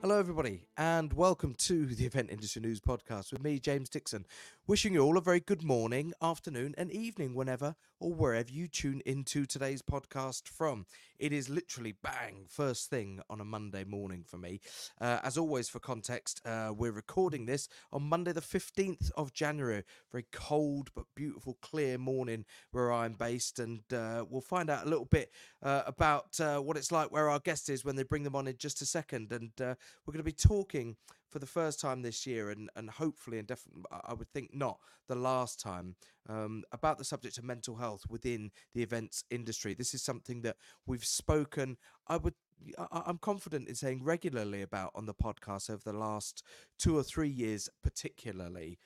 Hello, everybody, and welcome to the Event Industry News Podcast with me, James Dixon. Wishing you all a very good morning, afternoon, and evening, whenever or wherever you tune into today's podcast from. It is literally bang, first thing on a Monday morning for me. As always, for context, we're recording this on Monday, the 15th of January. Very cold but beautiful, clear morning where I'm based, and we'll find out a little bit about what it's like where our guest is when they bring them on in just a second. And we're going to be talking for the first time this year, and hopefully, and definitely, I would think not the last time, about the subject of mental health within the events industry. This is something that we've spoken, I'm confident in saying regularly about on the podcast over the last 2 or 3 years, particularly.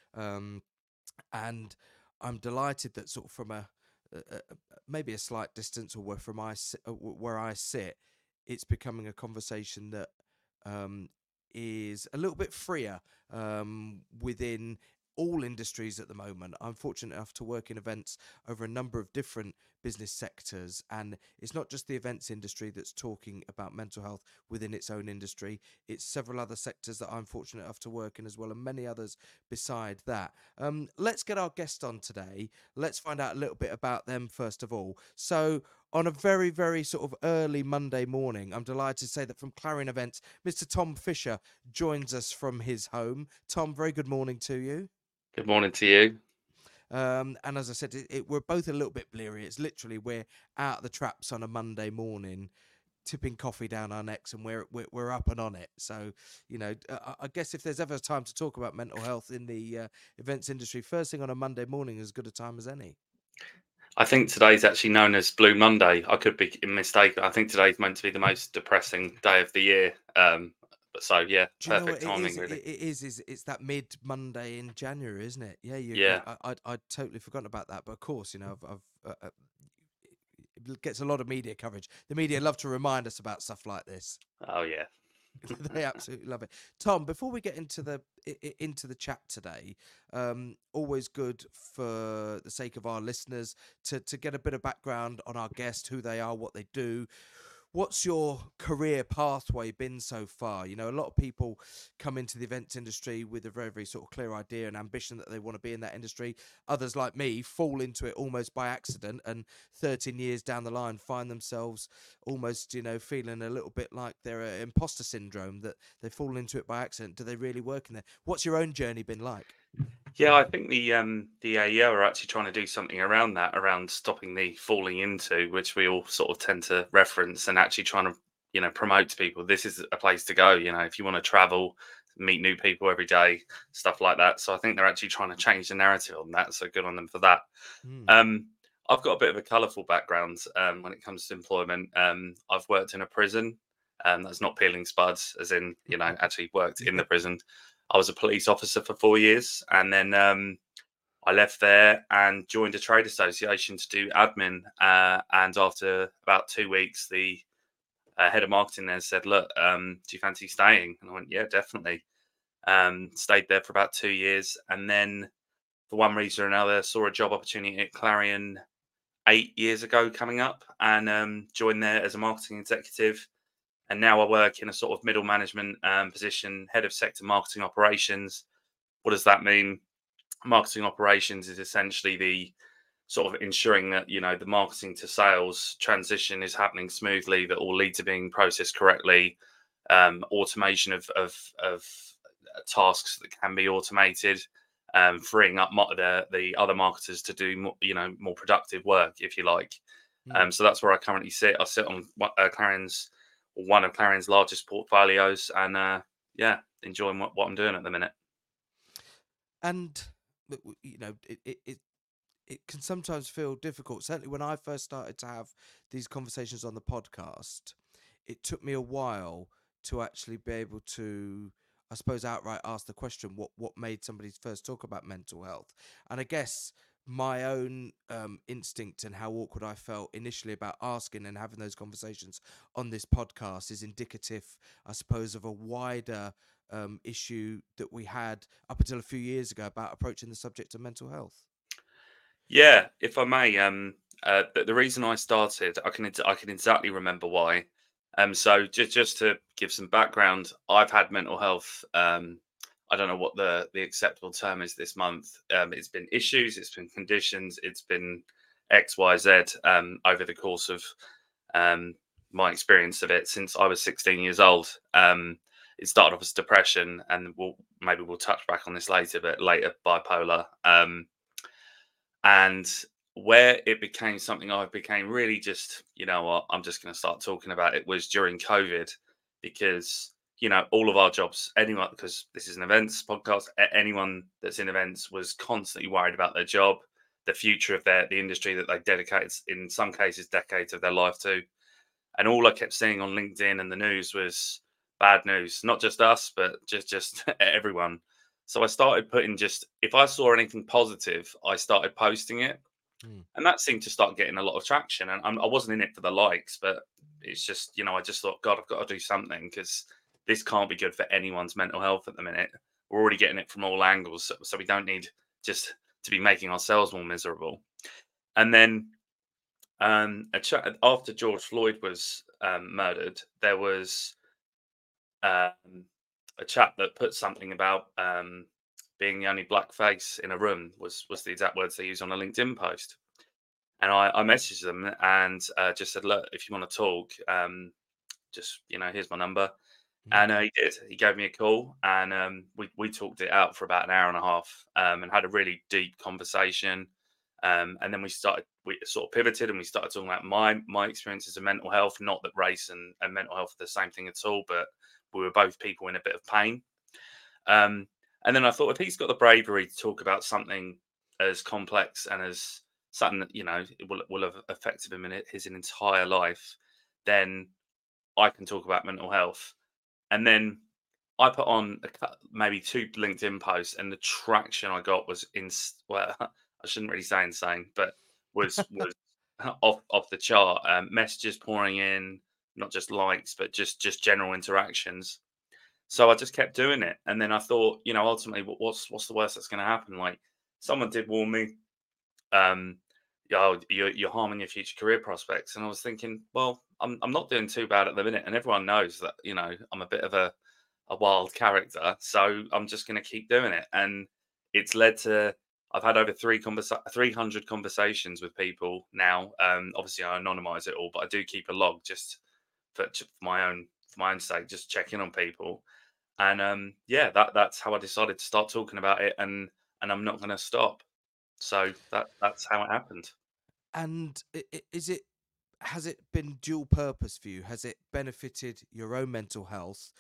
And I'm delighted that sort of from a maybe a slight distance, or where I sit, it's becoming a conversation that um, is a little bit freer within all industries at the moment. I'm fortunate enough to work in events over a number of different business sectors, and it's not just the events industry that's talking about mental health within its own industry. It's several other sectors that I'm fortunate enough to work in as well, and many others beside that. Let's get our guest on today. Let's find out a little bit about them first of all. So, on a very, very sort of early Monday morning, I'm delighted to say that from Clarion Events, Mr. Tom Fisher joins us from his home. Tom, very good morning to you. Good morning to you. And as I said, we're both a little bit bleary. It's literally we're out of the traps on a Monday morning, tipping coffee down our necks, and we're up and on it. So, I guess if there's ever a time to talk about mental health in the events industry, first thing on a Monday morning is as good a time as any. I think today's actually known as Blue Monday. I could be mistaken. I think today's meant to be the most depressing day of the year. But so yeah, Do you know what perfect it is? timing, really. It is. It's that mid Monday in January, isn't it? Yeah, Yeah. I'd totally forgotten about that. But of course, I've it gets a lot of media coverage. The media love to remind us about stuff like this. Oh yeah. They absolutely love it. Tom, before we get into the chat today, always good for the sake of our listeners to get a bit of background on our guest, who they are, what they do. What's your career pathway been so far? You know, a lot of people come into the events industry with a very, very sort of clear idea and ambition that they want to be in that industry. Others, like me, fall into it almost by accident, and 13 years down the line find themselves almost, feeling a little bit like they're imposter syndrome, that they've fallen into it by accident. Do they really work in there? What's your own journey been like? Yeah, I think the AEO are actually trying to do something around that, around stopping the falling into, which we all sort of tend to reference, and actually trying to promote to people this is a place to go. If you want to travel, meet new people every day, stuff like that. So I think they're actually trying to change the narrative on that. So good on them for that. Hmm. Um, I've got a bit of a colourful background when it comes to employment. I've worked in a prison. That's not peeling spuds, as in, actually worked in Yeah. the prison. I was a police officer for 4 years, and then I left there and joined a trade association to do admin. And after about 2 weeks, the head of marketing there said, "Look, do you fancy staying?" And I went, "Yeah, definitely." Stayed there for about 2 years, and then for one reason or another, saw a job opportunity at Clarion 8 years ago coming up, and joined there as a marketing executive. And now I work in a sort of middle management position, head of sector marketing operations. What does that mean? Marketing operations is essentially the sort of ensuring that the marketing to sales transition is happening smoothly, that all leads are being processed correctly, automation of tasks that can be automated, freeing up the other marketers to do more productive work, if you like. Hmm. So that's where I currently sit. I sit on one of Clarion's largest portfolios, and yeah, enjoying what I'm doing at the minute. And it can sometimes feel difficult. Certainly, when I first started to have these conversations on the podcast, it took me a while to actually be able to, I suppose, outright ask the question, what made somebody first talk about mental health? And I guess my own instinct and how awkward I felt initially about asking and having those conversations on this podcast is indicative, I suppose, of a wider issue that we had up until a few years ago about approaching the subject of mental health. Yeah, if I may, the reason I started, I can exactly remember why. So just to give some background, I've had mental health. I don't know what the acceptable term is this month. It's been issues, it's been conditions, it's been X, Y, Z over the course of um, my experience of it since I was 16 years old. It started off as depression, and maybe we'll touch back on this later, but later bipolar. And where it became something I became really just, you know what, I'm just going to start talking about it was during COVID, because, you know, all of our jobs, anyone, because this is an events podcast, anyone that's in events was constantly worried about their job, the future of the industry that they dedicated, in some cases, decades of their life to. And all I kept seeing on LinkedIn and the news was bad news, not just us, but just everyone. So I started putting, just if I saw anything positive, I started posting it, Mm. and that seemed to start getting a lot of traction. And I wasn't in it for the likes, but it's just, you know, I just thought, God, I've got to do something, because this can't be good for anyone's mental health at the minute. We're already getting it from all angles, so we don't need just to be making ourselves more miserable. And then after George Floyd was murdered, there was um, a chap that put something about being the only black face in a room, was the exact words they used on a LinkedIn post. And I messaged them and just said, look, if you want to talk, just, you know, here's my number. Mm. And he did. He gave me a call, and we talked it out for about an hour and a half, and had a really deep conversation. And then we sort of pivoted, and we started talking about my experiences of mental health. Not that race and mental health are the same thing at all, but we were both people in a bit of pain. Um, and then I thought, if he's got the bravery to talk about something as complex and as something that, you know, will have affected him in his entire life, then I can talk about mental health. And then I put on maybe two LinkedIn posts, and the traction I got was well, I shouldn't really say insane, but was off the chart. Messages pouring in, not just likes, but just general interactions. So I just kept doing it, and then I thought, you know, ultimately, what's the worst that's going to happen? Like, someone did warn me, um, "Oh, you're harming your future career prospects," and I was thinking, well, I'm not doing too bad at the minute, and everyone knows that, you know, I'm a bit of a wild character, so I'm just going to keep doing it, and it's led to. I've had over 300 conversations with people now. Obviously, I anonymize it all, but I do keep a log just for my own sake, just check in on people. And yeah, that's how I decided to start talking about it, and I'm not going to stop. So that's how it happened. And is it, has it been dual purpose for you? Has it benefited your own mental health,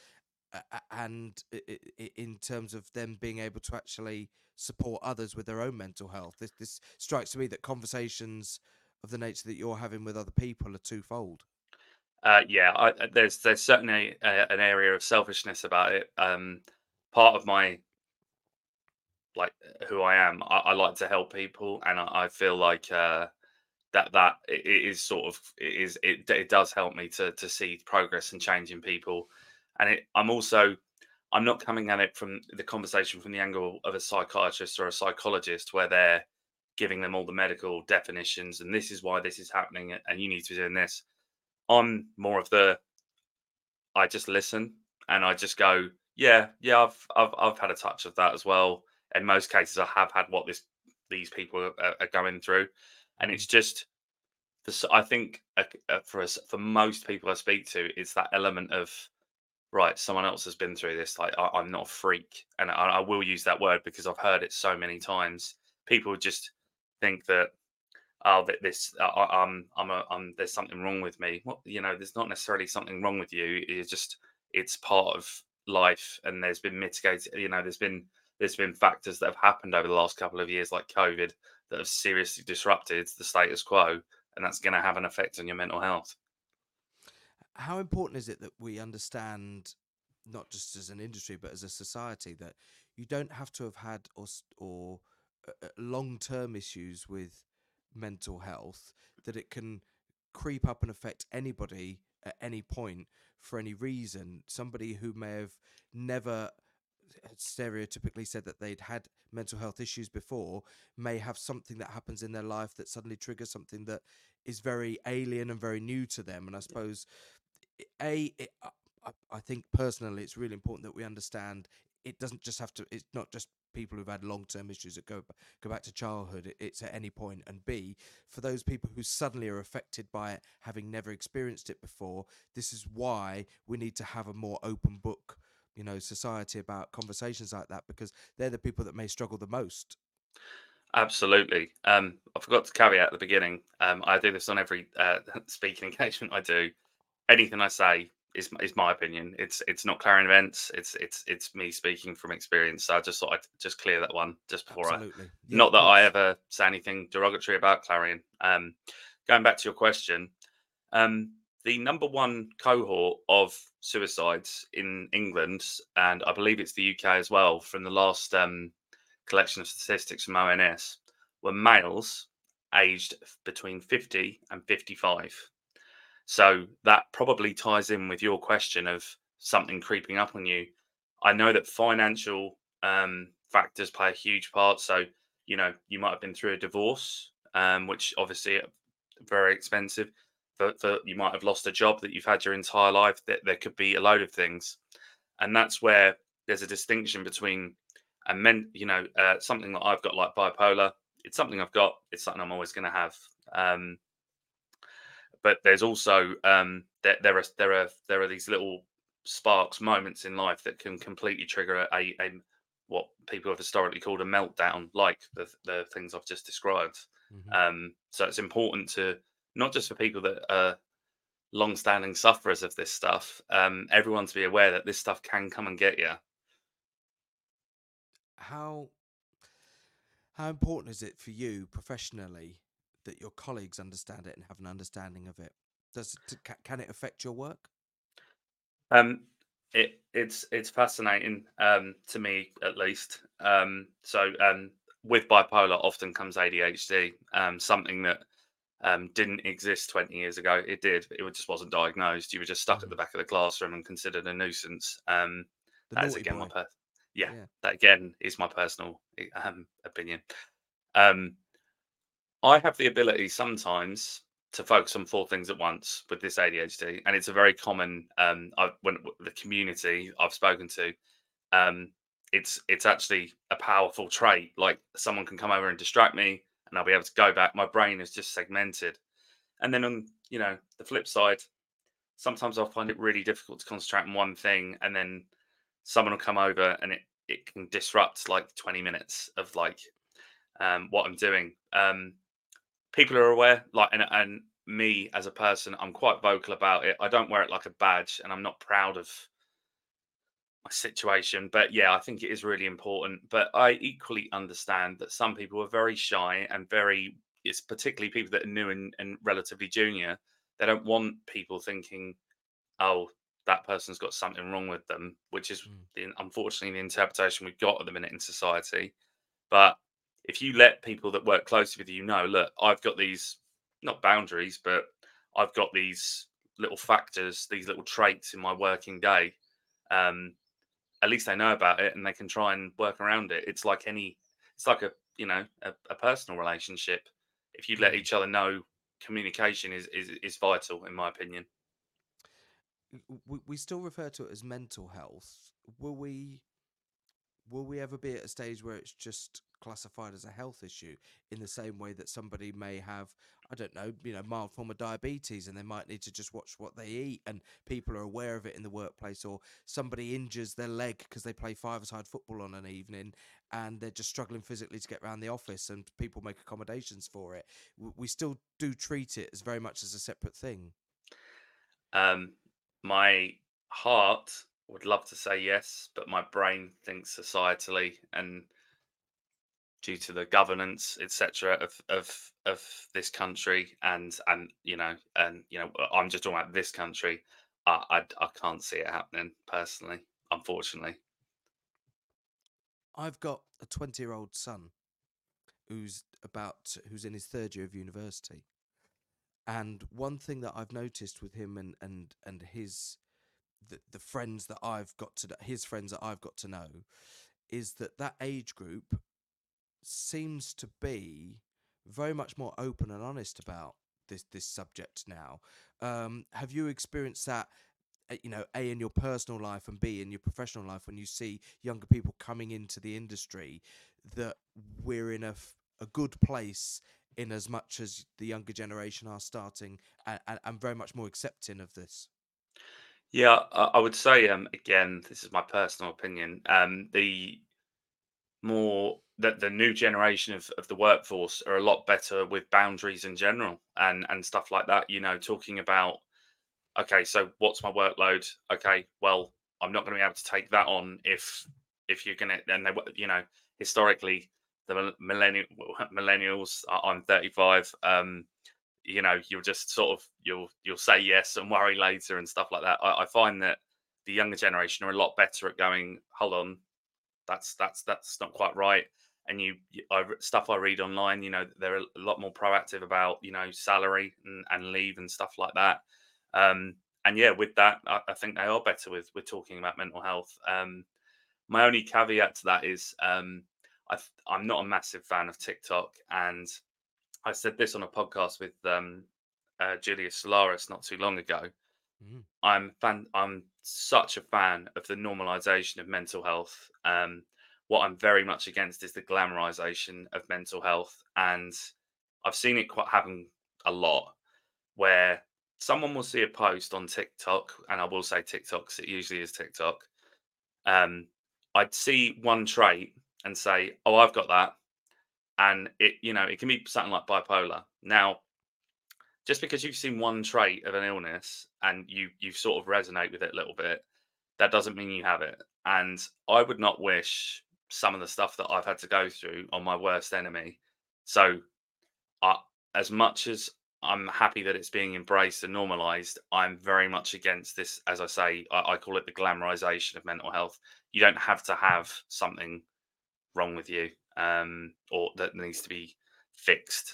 and in terms of them being able to actually support others with their own mental health? This strikes me that conversations of the nature that you're having with other people are twofold. Yeah, there's certainly an area of selfishness about it. Part of my, like, who I am, I like to help people, and I feel like it is sort of, it does help me to see progress and change in people. And I'm not coming at it from the conversation from the angle of a psychiatrist or a psychologist, where they're giving them all the medical definitions and this is why this is happening and you need to be doing this. I'm more of the, I just listen, and I just go, yeah, yeah, I've had a touch of that as well. In most cases, I have had what these people are going through, and Mm. it's just, I think for us, for most people I speak to, it's that element of, right, someone else has been through this. Like, I'm not a freak, and I will use that word because I've heard it so many times. People just think that, oh, that this, there's something wrong with me. Well, you know, there's not necessarily something wrong with you. It's part of life, and there's been mitigated. You know, there's been factors that have happened over the last couple of years, like COVID, that have seriously disrupted the status quo, and that's going to have an effect on your mental health. How important is it that we understand, not just as an industry but as a society, that you don't have to have had or long-term issues with mental health, that it can creep up and affect anybody at any point for any reason? Somebody who may have never stereotypically said that they'd had mental health issues before may have something that happens in their life that suddenly triggers something that is very alien and very new to them. And I suppose I think personally it's really important that we understand it doesn't just have to. It's not just people who've had long-term issues that go back to childhood. It's at any point. And B, for those people who suddenly are affected by it, having never experienced it before, this is why we need to have a more open book, society about conversations like that, because they're the people that may struggle the most. Absolutely. I forgot to caveat at the beginning. I do this on every speaking engagement I do. Anything I say is my opinion. It's not Clarion events. It's me speaking from experience. So I just thought I'd just clear that one just before I. Absolutely. Yeah, Not of that I course. ever say anything derogatory about Clarion. Going back to your question, the number one cohort of suicides in England, and I believe it's the UK as well, from the last collection of statistics from ONS, were males aged between 50 and 55. So that probably ties in with your question of something creeping up on you. I know that financial factors play a huge part. So, you might have been through a divorce, which obviously very expensive. For you might have lost a job that you've had your entire life. That there could be a load of things, and that's where there's a distinction between something that I've got like bipolar. It's something I've got. It's something I'm always going to have. Um, but there's also there are these little sparks, moments in life that can completely trigger a what people have historically called a meltdown, like the things I've just described. Hmm. So it's important to not just for people that are long-standing sufferers of this stuff, everyone to be aware that this stuff can come and get you. How How important is it for you professionally that your colleagues understand it and have an understanding of it? Can it affect your work? Um, it's fascinating to me at least. With bipolar often comes ADHD, something that didn't exist 20 years ago. It did. Just wasn't diagnosed. You were just stuck at Hmm. the back of the classroom and considered a nuisance. The That is naughty again boy. yeah. Yeah. That again is my personal opinion. Um, I have the ability sometimes to focus on four things at once with this ADHD, and it's a very common. When the community I've spoken to, um, it's actually a powerful trait. Like someone can come over and distract me, and I'll be able to go back. My brain is just segmented. And then on the flip side, sometimes I'll find it really difficult to concentrate on one thing, and then someone will come over, and it can disrupt like 20 minutes of like what I'm doing. People are aware, like, and me as a person, I'm quite vocal about it. I don't wear it like a badge, and I'm not proud of my situation. But yeah, I think it is really important. But I equally understand that some people are very shy and very, it's particularly people that are new and relatively junior. They don't want people thinking, oh, that person's got something wrong with them, which is Mm. unfortunately the interpretation we've got at the minute in society. But if you let people that work closely with you know, look, I've got these not boundaries, but I've got these little factors, these little traits in my working day. Um, at least they know about it and they can try and work around it. It's like a personal relationship. If you let Mm. each other know, communication is vital, in my opinion. We still refer to it as mental health. Will we will we ever be at a stage where it's just classified as a health issue in the same way that somebody may have, I don't know, mild form of diabetes and they might need to just watch what they eat and people are aware of it in the workplace, or somebody injures their leg because they play five-a-side football on an evening and they're just struggling physically to get around the office and people make accommodations for it. We still do treat it as very much as a separate thing. Um, my heart would love to say yes, but my brain thinks societally and due to the governance, etc., of this country, and I'm just talking about this country. I can't see it happening personally, unfortunately. I've got a 20-year-old son who's in his third year of university. And one thing that I've noticed with him and the friends that I've got to his friends that I've got to know is that age group seems to be very much more open and honest about this subject now. Have you experienced that A, in your personal life, and B, in your professional life, when you see younger people coming into the industry, that we're in a good place in as much as the younger generation are starting and very much more accepting of this. Yeah, I would say, again, this is my personal opinion. The new generation of the workforce are a lot better with boundaries in general and stuff like that. You know, talking about, okay, so what's my workload? Okay, well, I'm not going to be able to take that on if you're going to. And they, historically, the millennials. I'm 35. You know, you'll just sort of you'll say yes and worry later and stuff like that. I find that the younger generation are a lot better at going, hold on, that's not quite right. And stuff I read online, you know, they're a lot more proactive about, you know, salary and leave and stuff like that. And yeah, with that, I think they are better with talking about mental health. My only caveat to that is, I'm not a massive fan of TikTok, and I said this on a podcast with Julia Solaris not too long ago. Mm. I'm such a fan of the normalization of mental health. What I'm very much against is the glamorization of mental health, and I've seen it quite happen a lot where someone will see a post on TikTok, and I will say TikTok 'cause it usually is TikTok. Um, I'd see one trait and say, "Oh, I've got that," and it can be something like bipolar. Now, just because you've seen one trait of an illness and you sort of resonate with it a little bit, that doesn't mean you have it. And I would not wish some of the stuff that I've had to go through on my worst enemy. So, I, as much as I'm happy that it's being embraced and normalized, I'm very much against this. As I say, I call it the glamorization of mental health. You don't have to have something wrong with you, or that needs to be fixed.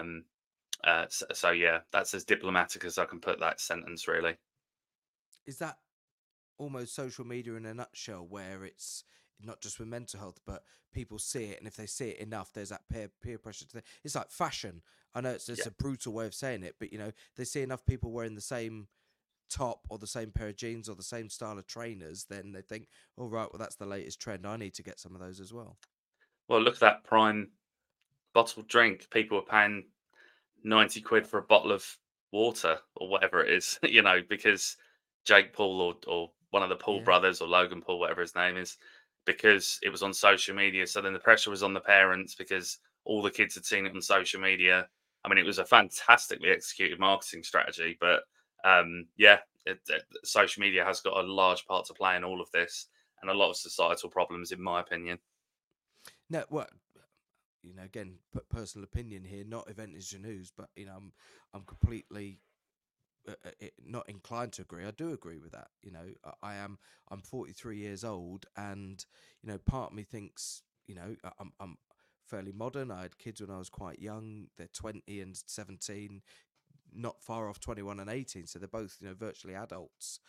So yeah, that's as diplomatic as I can put that sentence, really. Is that almost social media in a nutshell, where it's not just with mental health, but people see it, and if they see it enough, there's that peer pressure to it's like fashion. I know it's Yeah, a brutal way of saying it, but they see enough people wearing the same top or the same pair of jeans or the same style of trainers, then they think, oh right, well that's the latest trend, I need to get some of those as well. well, look at that prime bottled drink. People are paying 90 quid for a bottle of water or whatever it is, because Jake Paul or one of the Paul Yeah. brothers or Logan Paul, whatever his name is, because it was on social media. So then the pressure was on the parents because all the kids had seen it on social media. I mean, it was a fantastically executed marketing strategy, but yeah, social media has got a large part to play in all of this and a lot of societal problems, in my opinion. No, well, again, personal opinion here, not event is your news, but I'm completely not inclined to agree. I do agree with that. I'm 43 years old, and part of me thinks, I'm fairly modern. I had kids when I was quite young. They're 20 and 17, not far off 21 and 18, so they're both virtually adults.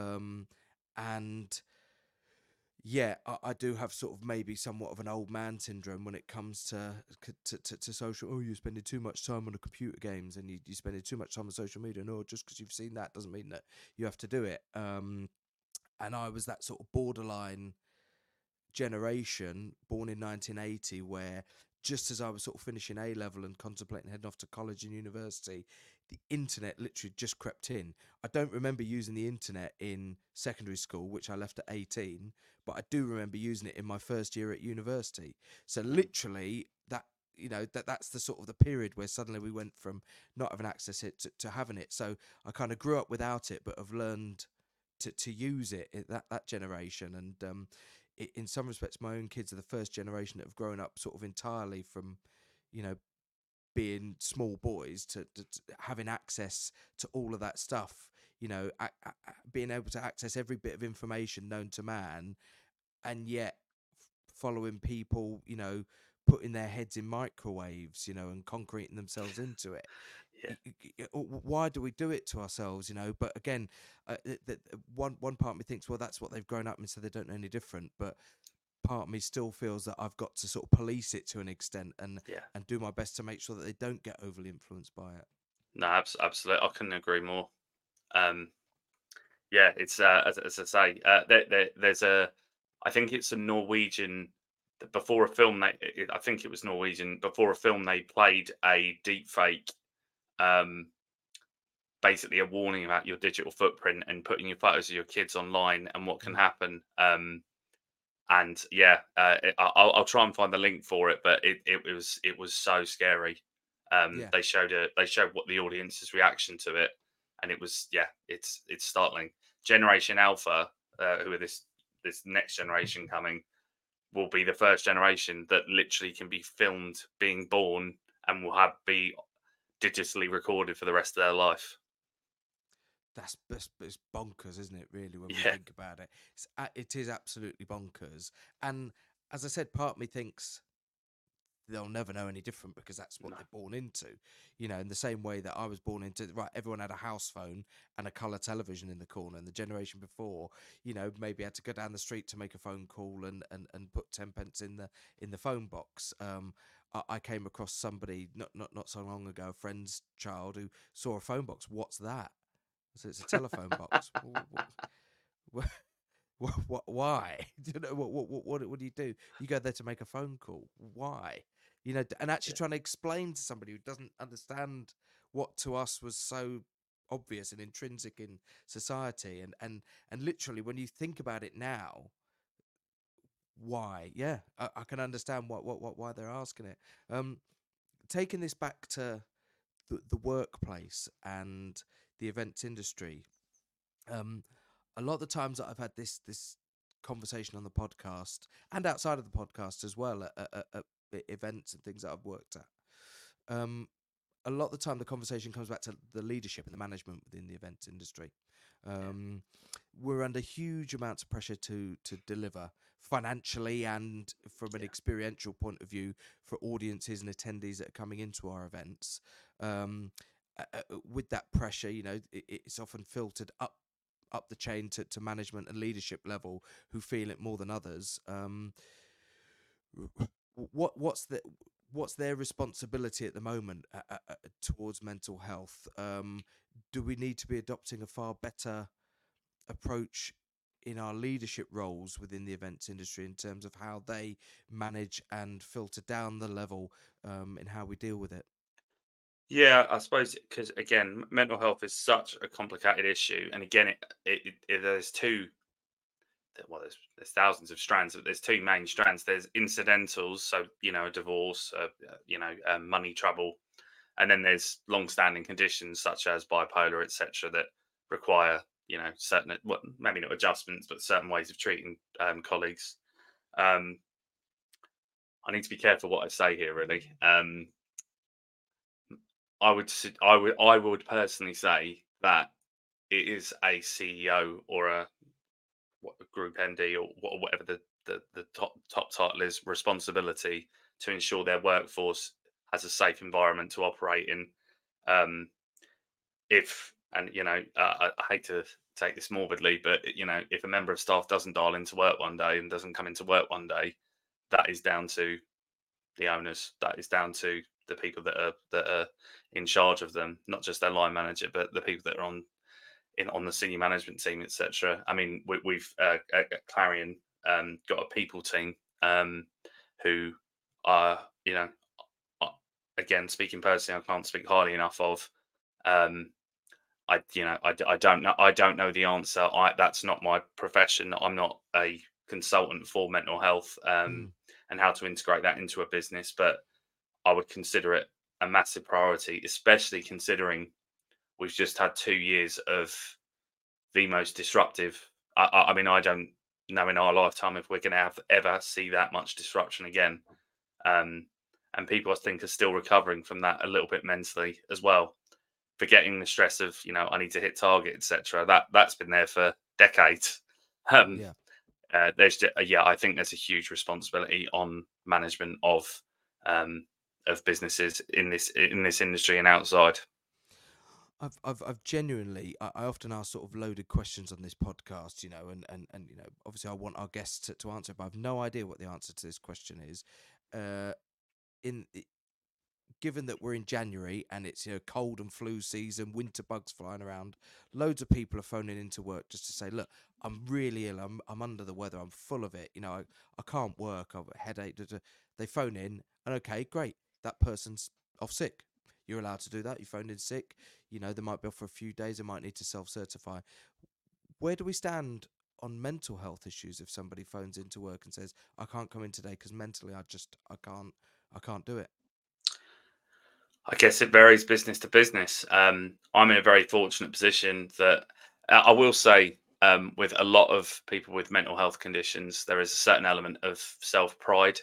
And yeah, I do have sort of maybe somewhat of an old man syndrome when it comes to social. Oh, you're spending too much time on the computer games, and you're spending too much time on social media. No, just because you've seen that doesn't mean that you have to do it. And I was that sort of borderline generation, born in 1980, where just as I was sort of finishing A level and contemplating heading off to college and university, the internet literally just crept in. I don't remember using the internet in secondary school, which I left at 18, but I do remember using it in my first year at university. So literally that that's the sort of the period where suddenly we went from not having access it to having it. So I kind of grew up without it, but have learned to use it that generation. And in some respects, my own kids are the first generation that have grown up sort of entirely from, you know, being small boys to having access to all of that stuff. Being able to access every bit of information known to man, and yet following people, putting their heads in microwaves, and concreting themselves into it. Yeah. Why do we do it to ourselves, but again, one part of me thinks, well, that's what they've grown up in, so they don't know any different. But part of me still feels that I've got to sort of police it to an extent, and Yeah. do my best to make sure that they don't get overly influenced by it. No, absolutely. I couldn't agree more. Um, Yeah, it's as I say, there's a, I think it's a Norwegian. Before a film, I think it was Norwegian. Before a film, they played a deep fake, um, basically a warning about your digital footprint and putting your photos of your kids online and what can Mm. happen. And yeah, I'll try and find the link for it, but it was so scary. Yeah, They showed what the audience's reaction to it, and it was, yeah, it's startling. Generation Alpha, who are this next generation coming, will be the first generation that literally can be filmed being born and will have be digitally recorded for the rest of their life. that's it's bonkers, isn't it? Really, when we Yeah, think about it, it is absolutely bonkers. And as I said, part of me thinks they'll never know any different because that's what no, they're born into. In the same way that I was born into, right, everyone had a house phone and a color television in the corner, and the generation before, maybe had to go down the street to make a phone call and put 10 pence in the phone box. I came across somebody not so long ago, a friend's child, who saw a phone box. What's that? So it's a telephone box. Why? What do you do? You go there to make a phone call. Why? And actually yeah, trying to explain to somebody who doesn't understand what to us was so obvious and intrinsic in society, and literally when you think about it now, why? Yeah, I can understand why they're asking it. Um, Taking this back to the workplace and the events industry. Um, a lot of the times that I've had this conversation on the podcast and outside of the podcast as well at events and things that I've worked at. Um, a lot of the time, the conversation comes back to the leadership and the management within the events industry. Um, we're under huge amounts of pressure to deliver financially and from an yeah, experiential point of view for audiences and attendees that are coming into our events. Um, with that pressure, it's often filtered up the chain to management and leadership level who feel it more than others. What's their responsibility at the moment towards mental health? Do we need to be adopting a far better approach in our leadership roles within the events industry in terms of how they manage and filter down the level in how we deal with it? yeah. I suppose because again, mental health is such a complicated issue, and again, there's two, well, there's thousands of strands, but there's two main strands. There's incidentals, so a divorce, money trouble, and then there's long-standing conditions such as bipolar, etc., that require certain, well, maybe not adjustments, but certain ways of treating colleagues. Um, I need to be careful what I say here, really. I would personally say that it is a CEO or a group MD or whatever the top title is, responsibility to ensure their workforce has a safe environment to operate in. Um, if and I hate to take this morbidly, but if a member of staff doesn't dial into work one day and doesn't come into work one day, that is down to the owners. That is down to the people that are in charge of them, not just their line manager, but the people that are on the senior management team, etc. I mean, we've at Clarion got a people team who are, uh, again, speaking personally, I can't speak highly enough of. Um, I don't know the answer. That's not my profession. I'm not a consultant for mental health Mm, and how to integrate that into a business, but I would consider it a massive priority, especially considering we've just had 2 years of the most disruptive. I mean, I don't know in our lifetime if we're going to have ever see that much disruption again. Um, and people, I think, are still recovering from that a little bit mentally as well, forgetting the stress of I need to hit target, etc. That's been there for decades. Um, yeah. yeah, I think there's a huge responsibility on management um, of businesses in this industry and outside. I've genuinely, I often ask sort of loaded questions on this podcast, and obviously I want our guests to answer, but I've no idea what the answer to this question is. Uh, in given that we're in January and it's, you know, cold and flu season, winter bugs flying around, loads of people are phoning into work just to say, look, I'm really ill, I'm under the weather, I'm full of it, you know, I can't work, I've got a headache. Da, da. They phone in, and okay, great, that person's off sick. You're allowed to do that. You phone in sick, you know, they might be off for a few days, they might need to self-certify. Where do we stand on mental health issues if somebody phones into work and says, I can't come in today because mentally I can't do it? I guess it varies business to business. I'm in a very fortunate position that I will say, with a lot of people with mental health conditions, there is a certain element of self pride.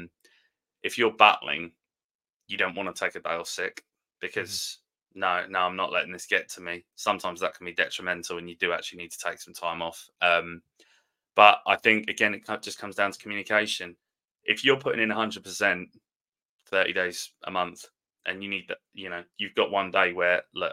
If you're battling, you don't want to take a day off sick Hmm. because no, I'm not letting this get to me. Sometimes that can be detrimental, and you do actually need to take some time off. But I think again, just comes down to communication. If you're putting in 100%, 30 days a month, and you need that, you know, you've got one day where look,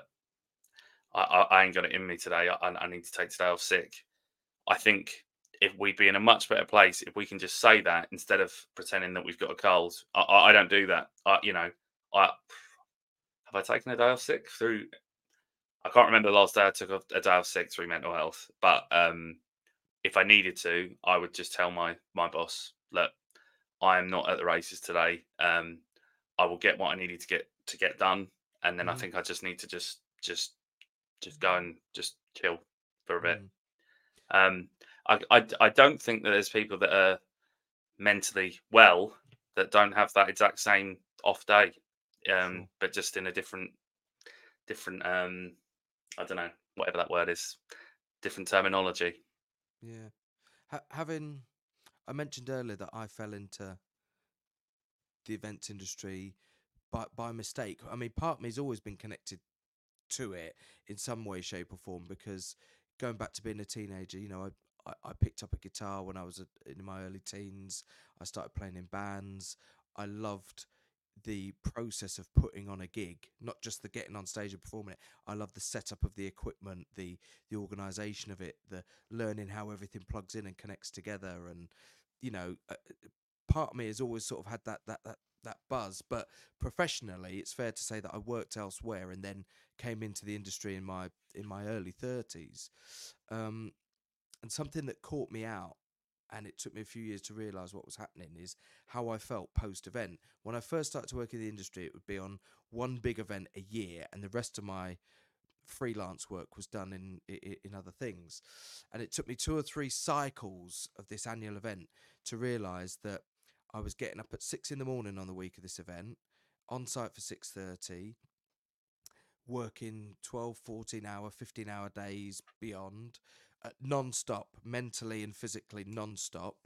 I ain't got it in me today. I need to take today off sick. I think if we'd be in a much better place if we can just say that instead of pretending that we've got a cold. I don't do that. You know, I have I taken a day off sick through. I can't remember the last day I took a day off sick through mental health, but if I needed to, I would just tell my boss, look, I am not at the races today. I will get what I needed to get done, and then I Hmm. think I just need to just go and just chill for a bit. Mm. Um, I don't think that there's people that are mentally well that don't have that exact same off day, Sure. but just in a different I don't know, whatever that word is, different terminology. Yeah. Having, I mentioned earlier that I fell into the events industry by mistake. I mean, part of me's always been connected to it in some way, shape, or form because going back to being a teenager, you know, I picked up a guitar when I was in my early teens. I started playing in bands. I loved the process of putting on a gig, not just the getting on stage and performing it. I love the setup of the equipment, the organization of it, the learning how everything plugs in and connects together, and you know, part of me has always sort of had that buzz. But professionally, it's fair to say that I worked elsewhere and then came into the industry in my early 30s. Um, and something that caught me out, and it took me a few years to realize what was happening, is how I felt post event. When I first started to work in the industry, it would be on one big event a year, and the rest of my freelance work was done in other things. And it took me 2 or 3 cycles of this annual event to realize that I was getting up at 6 in the morning on the week of this event, on site for 6:30, working 12, 14 hour, 15-hour days beyond, non-stop, mentally and physically non-stop.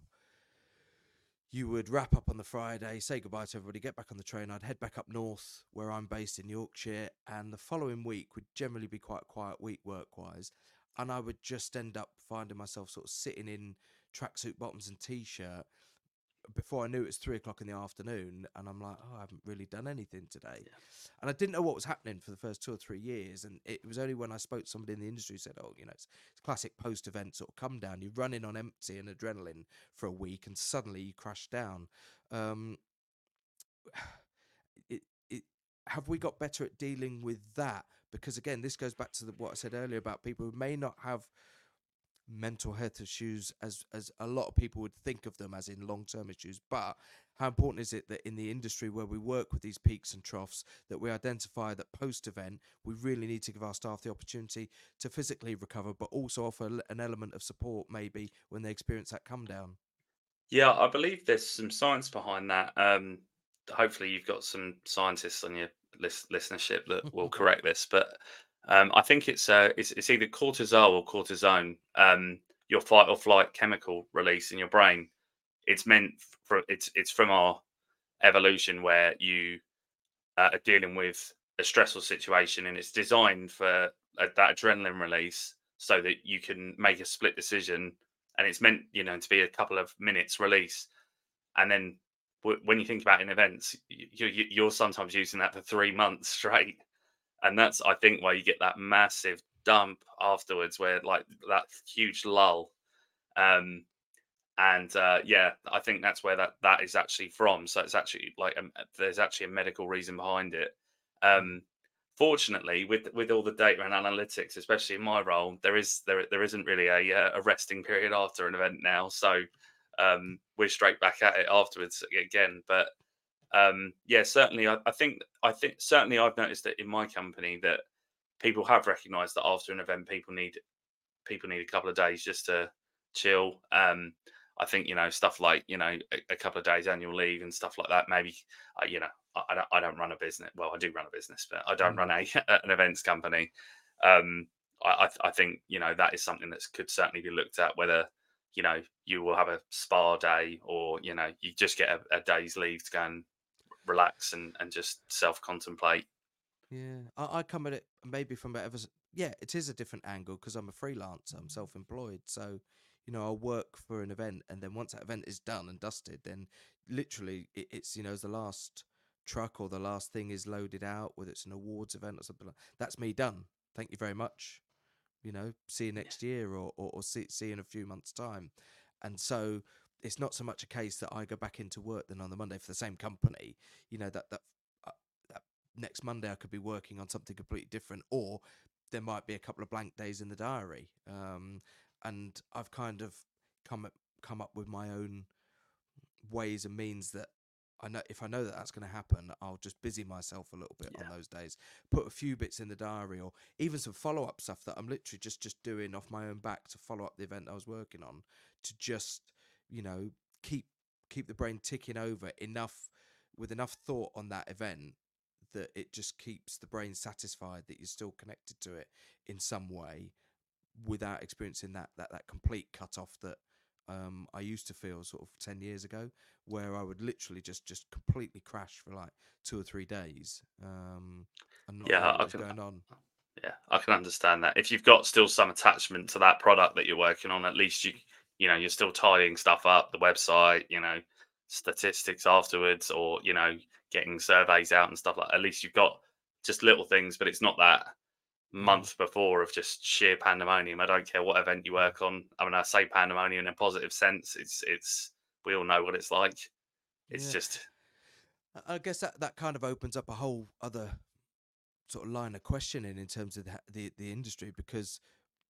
You would wrap up on the Friday, say goodbye to everybody, get back on the train. I'd head back up north where I'm based in Yorkshire, and the following week would generally be quite a quiet week work wise. And I would just end up finding myself sort of sitting in tracksuit bottoms and t-shirt. Before I knew it was 3 o'clock in the afternoon, and I'm like, oh, I haven't really done anything today. And I didn't know what was happening for the first 2 or 3 years. And it was only when I spoke to somebody in the industry who said, oh, you know, it's classic post event sort of come down. You run in on empty and adrenaline for a week, and suddenly you crash down. Um, it, it, have we got better at dealing with that? Because again, this goes back to what I said earlier about people who may not have mental health issues as a lot of people would think of them, as in long-term issues. But how important is it that in the industry where we work with these peaks and troughs, that we identify that post-event we really need to give our staff the opportunity to physically recover, but also offer an element of support maybe when they experience that come down? Yeah, I believe there's some science behind that. Hopefully, you've got some scientists on your listenership that will correct this, but I think it's either cortisol or cortisone. Your fight or flight chemical release in your brain. It's meant for it's from our evolution where you are dealing with a stressful situation, and it's designed for that adrenaline release so that you can make a split decision, and it's meant, you know, to be a couple of minutes release. And then when you think about in events, you're sometimes using that for 3 months straight, and that's, I think, why you get that massive dump afterwards, where like that huge lull. Um, And yeah, I think that's where that is actually from. So it's actually like there's actually a medical reason behind it. Mm. Um, Fortunately, with all the data and analytics, especially in my role, there isn't really a resting period after an event now. So we're straight back at it afterwards again. But yeah, certainly, I think certainly I've noticed that in my company that people have recognised that after an event, people need a couple of days just to chill. I think stuff like a couple of days annual leave and stuff like that. Maybe I don't run a business. Well, I do run a business, but I don't run Mm. an events company. Um, I think that is something that could certainly be looked at. Whether you will have a spa day or you just get a day's leave to go and relax and just self contemplate. Yeah, I come at it maybe from a yeah, it is a different angle because I'm a freelancer, I'm self-employed, so I'll work for an event, and then once that event is done and dusted, then literally it's as the last truck or the last thing is loaded out, whether it's an awards event or something that's me done. Thank you very much. See you Yeah, next year, or see you in a few months' time. And so it's not so much a case that I go back into work then on the Monday for the same company. Uh, that next Monday I could be working on something completely different, or there might be a couple of blank days in the diary. And I've kind of come up, come up with my own ways and means that I know if I know that that's going to happen, I'll just busy myself a little bit on yeah, those days. Put a few bits in the diary, or even some follow up stuff that I'm literally just doing off my own back to follow up the event I was working on, to just you know keep keep the brain ticking over enough, with enough thought on that event, that it just keeps the brain satisfied that you're still connected to it in some way, without experiencing that complete cut off that I used to feel sort of 10 years ago, where I would literally just completely crash for like 2 or 3 days, and not know yeah. what I was can. going on. Yeah, I can understand that. If you've got still some attachment to that product that you're working on, at least you're still tidying stuff up, the website, statistics afterwards, or getting surveys out and stuff like. At least you've got just little things, but it's not that Mm, month before of just sheer pandemonium. I don't care what event you mm. work on. I mean, I say pandemonium in a positive sense. It's we all know what it's like. It's Yeah, just I guess that kind of opens up a whole other sort of line of questioning in terms of the industry, because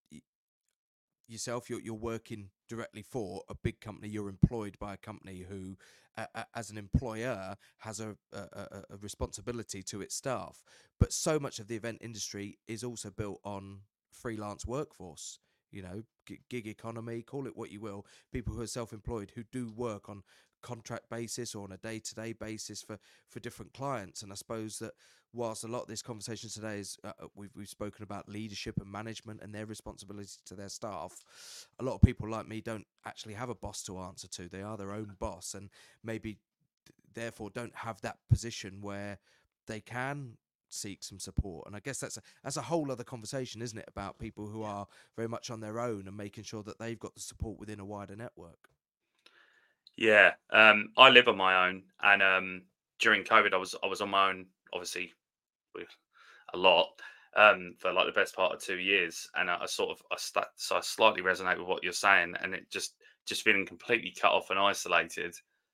yourself, you're working directly for a big company, you're employed by a company who as an employer has a responsibility to its staff, but so much of the event industry is also built on freelance workforce, gig economy, call it what you will, people who are self-employed who do work on contract basis or on a day-to-day basis for different clients. And I suppose that whilst a lot of this conversation today is we've spoken about leadership and management and their responsibility to their staff, a lot of people like me don't actually have a boss to answer to. They are their own boss, and maybe therefore don't have that position where they can seek some support. And I guess that's a whole other conversation, isn't it, about people who yeah. are very much on their own and making sure that they've got the support within a wider network. Yeah, I live on my own, and during COVID, I was on my own, obviously, with a lot, for like the best part of 2 years, and I sort of so I slightly resonate with what you're saying, and it just feeling completely cut off and isolated.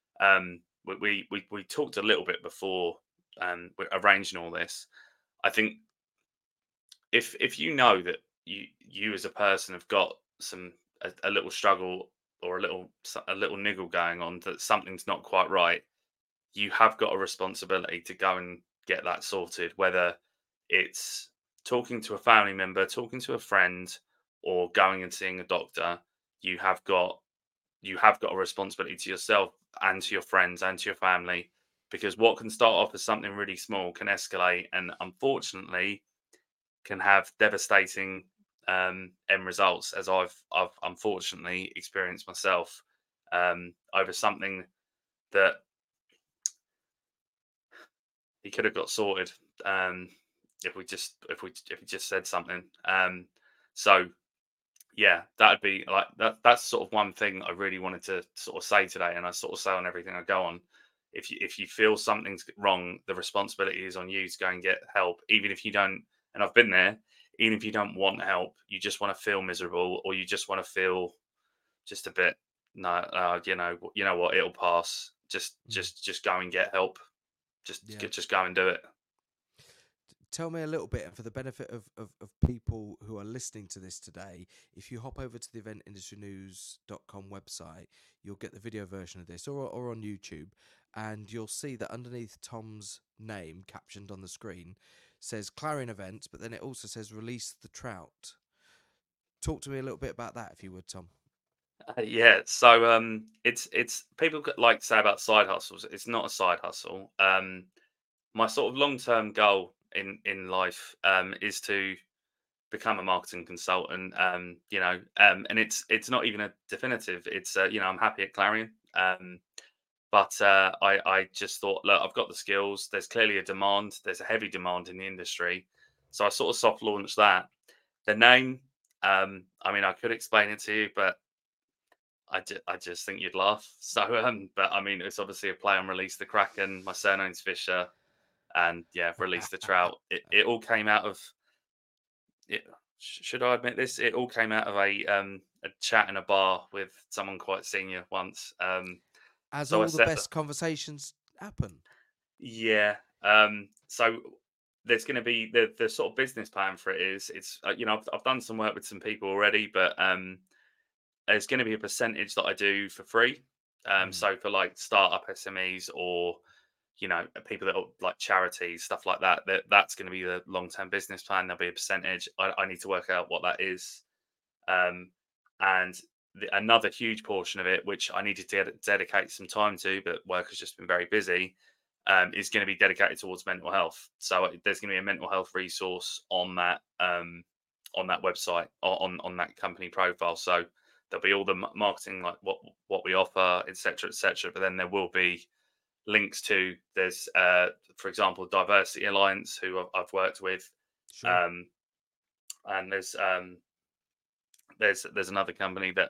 We talked a little bit before, we're arranging all this. I think if you know that you as a person have got a little struggle or a little niggle going on, that something's not quite right, you have got a responsibility to go and get that sorted, whether it's talking to a family member, talking to a friend, or going and seeing a doctor. You have got you have got a responsibility to yourself and to your friends and to your family, because what can start off as something really small can escalate and unfortunately can have devastating end results, as I've unfortunately experienced myself, over something that he could have got sorted, um, if we just said something. So yeah, that'd be like that. That's sort of one thing I really wanted to sort of say today, and I sort of say on everything I go on. If you feel something's wrong, the responsibility is on you to go and get help, even if you don't. And I've been there. Even if you don't want help, you just want to feel miserable, or you just want to feel just a bit. no, you know what, it'll pass. Mm. Just go and get help. Yeah. Just go and do it. Tell me a little bit, and for the benefit of people who are listening to this today, if you hop over to the eventindustrynews.com website, you'll get the video version of this, or on YouTube, and you'll see that underneath Tom's name, captioned on the screen, says Clarion Events, but then it also says Release the Trout. Talk to me a little bit about that, if you would, Tom. Yeah, so it's people like to say about side hustles. It's not a side hustle. My sort of long term goal in life is to become a marketing consultant. And it's not even a definitive. It's I'm happy at Clarion. But I just thought, look, I've got the skills. There's clearly a demand. There's a heavy demand in the industry. So I sort of soft launched that. The name, I mean, I could explain it to you, but I just think you'd laugh. So, but I mean, it's obviously a play on Release the Kraken. My surname's Fisher, and yeah, Release the Trout. It all came out of it. Should I admit this? It all came out of a chat in a bar with someone quite senior once. As So I all the said, best conversations happen. yeah. So there's going to be the sort of business plan for it is I've done some work with some people already, but there's going to be a percentage that I do for free. Mm. So for like startup SMEs or people that are like charities, stuff like that, that's going to be the long term business plan. There'll be a percentage. I need to work out what that is, and another huge portion of it, which I needed to dedicate some time to, but work has just been very busy. Is going to be dedicated towards mental health. So there's going to be a mental health resource on that website on that company profile. So there'll be all the marketing, like what we offer, etc., etc. But then there will be links to for example, Diversity Alliance, who I've worked with, Sure. um, and there's another company that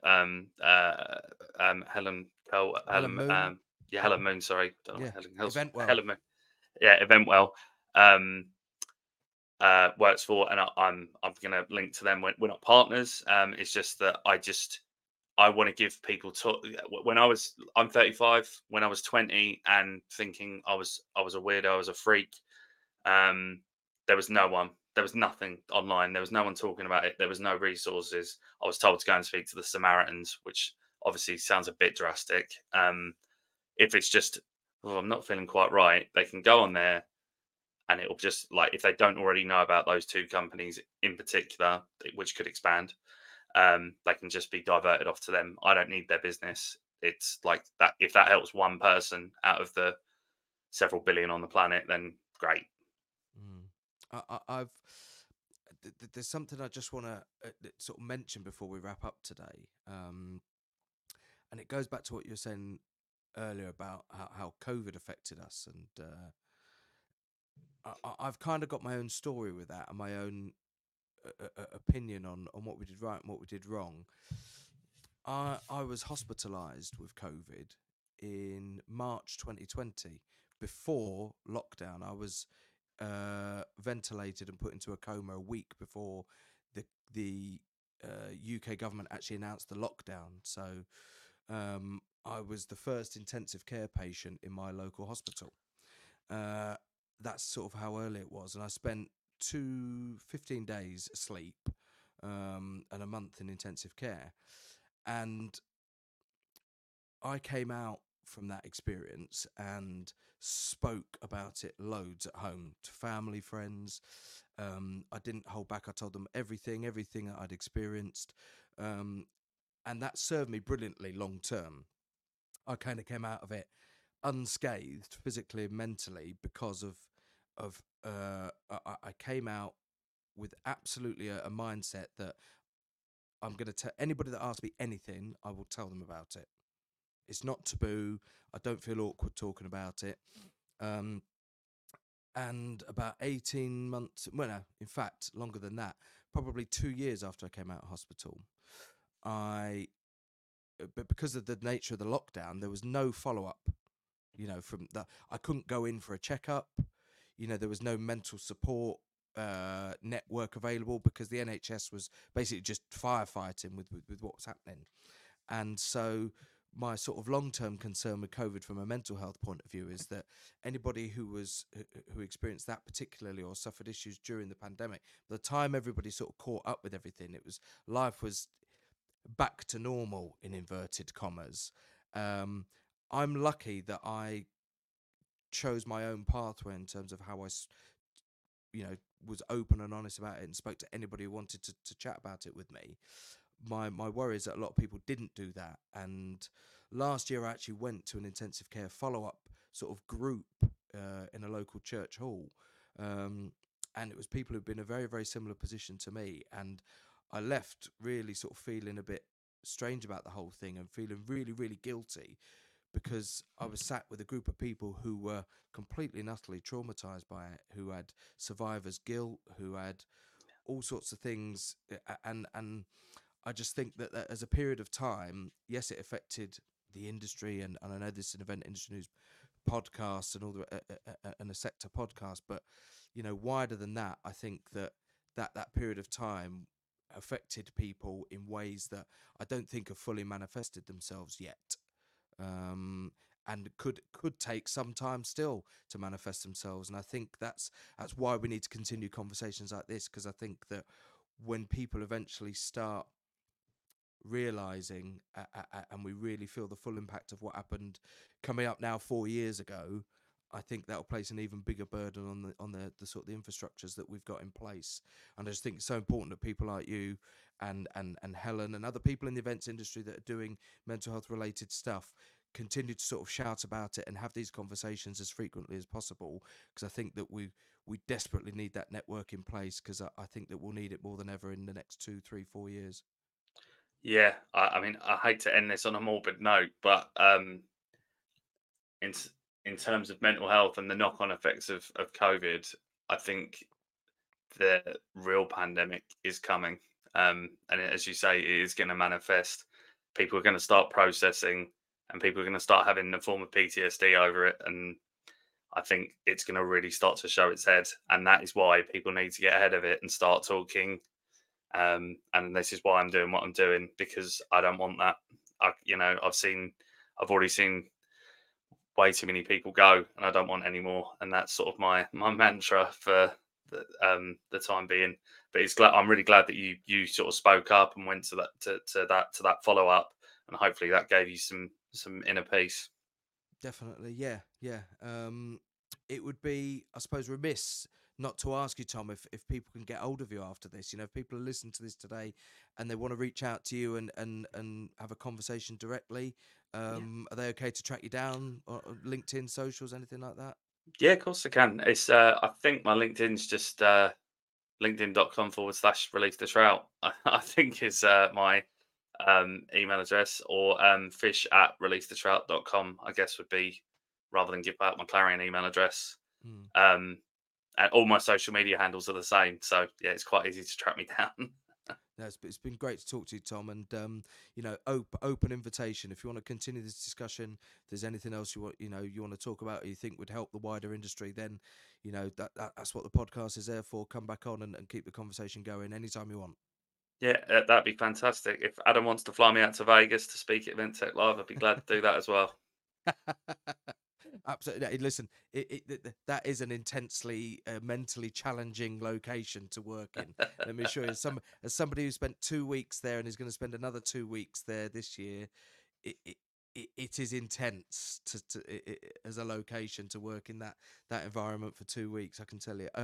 Helen Moon. Helen Moon, sorry, don't know Yeah. what Helen Hills, Eventwell. Helen Moon, yeah, Eventwell, um, works for, and I'm going to link to them. We're not partners. It's just that I want to give people I'm 35. When I was 20 and thinking I was a weirdo, I was a freak. Um, there was no one. There was nothing online. There was no one talking about it. There was no resources. I was told to go and speak to the Samaritans, which obviously sounds a bit drastic. If it's just, oh, I'm not feeling quite right, they can go on there and it'll just, like, if they don't already know about those two companies in particular, which could expand, they can just be diverted off to them. I don't need their business. It's like that. If that helps one person out of the several billion on the planet, then great. Mm. I've there's something I just want to sort of mention before we wrap up today, and it goes back to what you were saying earlier about how COVID affected us, and I've kind of got my own story with that and my own opinion on what we did right and what we did wrong. I was hospitalised with COVID in March 2020 before lockdown. I was ventilated and put into a coma a week before the UK government actually announced the lockdown. So I was the first intensive care patient in my local hospital. That's sort of how early it was, and I spent 15 days asleep and a month in intensive care. And I came out from that experience and spoke about it loads at home to family, friends. I didn't hold back. I told them everything that I'd experienced. And that served me brilliantly long term. I kind of came out of it unscathed physically and mentally because I came out with absolutely a mindset that I'm going to tell anybody that asks me anything, I will tell them about it. It's not taboo. I don't feel awkward talking about it. And about 18 months, well, no, in fact, longer than that, probably 2 years after I came out of hospital, but because of the nature of the lockdown, there was no follow up. I couldn't go in for a checkup. There was no mental support network available because the NHS was basically just firefighting with what was happening. And so my sort of long-term concern with COVID from a mental health point of view is that anybody who experienced that particularly or suffered issues during the pandemic, by the time everybody sort of caught up with everything, life was back to normal in inverted commas. Um, I'm lucky that I chose my own pathway in terms of how was open and honest about it and spoke to anybody who wanted to chat about it with me. My worry is that a lot of people didn't do that. And last year I actually went to an intensive care follow-up sort of group in a local church hall. And it was people who've been in a very, very similar position to me. And I left really sort of feeling a bit strange about the whole thing and feeling really, really guilty because I was sat with a group of people who were completely and utterly traumatized by it, who had survivor's guilt, who had all sorts of things, and I just think that as a period of time, yes, it affected the industry, and I know this is an event industry news podcast and all the and a sector podcast, but wider than that, I think that period of time affected people in ways that I don't think have fully manifested themselves yet, and could take some time still to manifest themselves. And I think that's why we need to continue conversations like this, because I think that when people eventually start realizing and we really feel the full impact of what happened coming up now 4 years ago, I think that'll place an even bigger burden on the sort of the infrastructures that we've got in place. And I just think it's so important that people like you and Helen and other people in the events industry that are doing mental health related stuff continue to sort of shout about it and have these conversations as frequently as possible, because I think that we desperately need that network in place, because I think that we'll need it more than ever in the next 2, 3, 4 years. Yeah, I mean, I hate to end this on a morbid note, but in in terms of mental health and the knock-on effects of COVID, I think the real pandemic is coming. And as you say, it is going to manifest. People are going to start processing, and people are going to start having the form of PTSD over it. And I think it's going to really start to show its head. And that is why people need to get ahead of it and start talking. And this is why I'm doing what I'm doing, because I don't want that. I've already seen way too many people go, and I don't want any more. And that's sort of my mantra for the time being. But I'm really glad that you sort of spoke up and went to that follow up, and hopefully that gave you some inner peace. Definitely, yeah, yeah. It would be, I suppose, remiss not to ask you, Tom, if people can get hold of you after this. If people are listening to this today and they want to reach out to you and have a conversation directly, Yeah, are they okay to track you down on LinkedIn, socials, anything like that? yeah, of course I can. It's I think my LinkedIn's just linkedin.com/release the trout. I think is my email address, or fish@releasethetrout.com, I guess would be, rather than give out my Clarion email address. Mm. Um, and all my social media handles are the same. So yeah, it's quite easy to track me down. No, it's been great to talk to you, Tom, and open invitation. If you want to continue this discussion, if there's anything else you want to talk about, or you think would help the wider industry, then that's what the podcast is there for. Come back on and keep the conversation going anytime you want. Yeah, that'd be fantastic. If Adam wants to fly me out to Vegas to speak at Ventec Live, I'd be glad to do that as well. Absolutely. Listen, that is an intensely mentally challenging location to work in. Let me assure you, as somebody who spent 2 weeks there and is going to spend another 2 weeks there this year, it it is intense as a location to work in that environment for 2 weeks. I can tell you.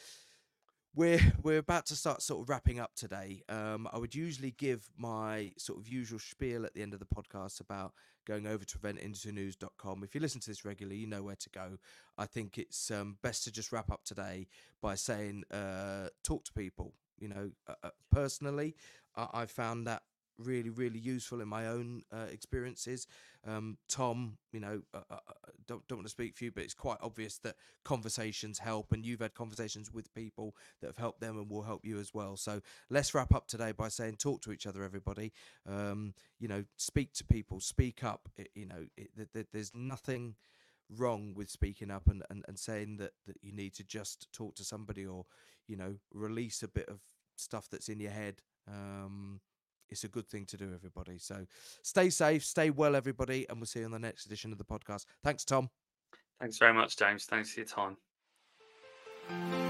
We're about to start sort of wrapping up today. I would usually give my sort of usual spiel at the end of the podcast about going over to eventindustrynews.com. If you listen to this regularly, you know where to go. I think it's best to just wrap up today by saying, talk to people. Personally, I found that really, really useful in my own experiences. Tom, don't want to speak for you, but it's quite obvious that conversations help, and you've had conversations with people that have helped them and will help you as well. So let's wrap up today by saying, talk to each other, everybody. Speak to people, speak up. There's nothing wrong with speaking up and saying that you need to just talk to somebody, or release a bit of stuff that's in your head. it's a good thing to do, everybody. So stay safe, stay well, everybody, and we'll see you on the next edition of the podcast. Thanks, Tom. Thanks very much, James. Thanks for your time.